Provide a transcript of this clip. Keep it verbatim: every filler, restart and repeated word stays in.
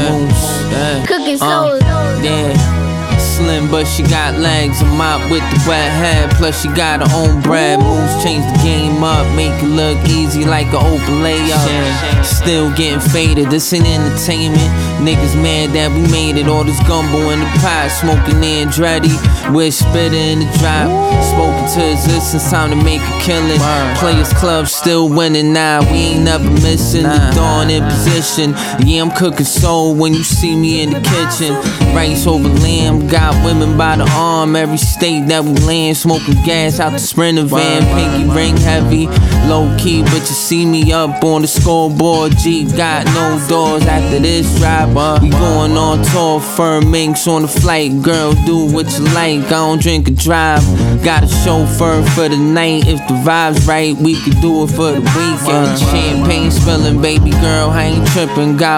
moves. Yeah. Cooking Uh, soul. yeah. Slim, but she got legs. A mop with the wet head. Plus she got her own bread. Moves change the game up, make it look easy like an open layup. Still getting faded. This ain't entertainment. Niggas mad that we made it. All this gumbo in the pot, smoking Andretti with spitter in the drop. Spoken to existence, time to make a killing. Players Club still winning now. We ain't never missing the dawn in position. Yeah, I'm cooking soul when you see me in the kitchen. Rice over lamb, got women by the arm. Every state that we land, smoking gas out the Sprinter van. Pinky ring heavy, low key, but you see me up on the scoreboard. G got no doors after this drop. We going on tour, firm minks on the flight. Girl, do what you like, I don't drink or drive. Got a chauffeur for the night. If the vibe's right, we could do it for the weekend. Champagne spilling, baby girl, I ain't tripping. Got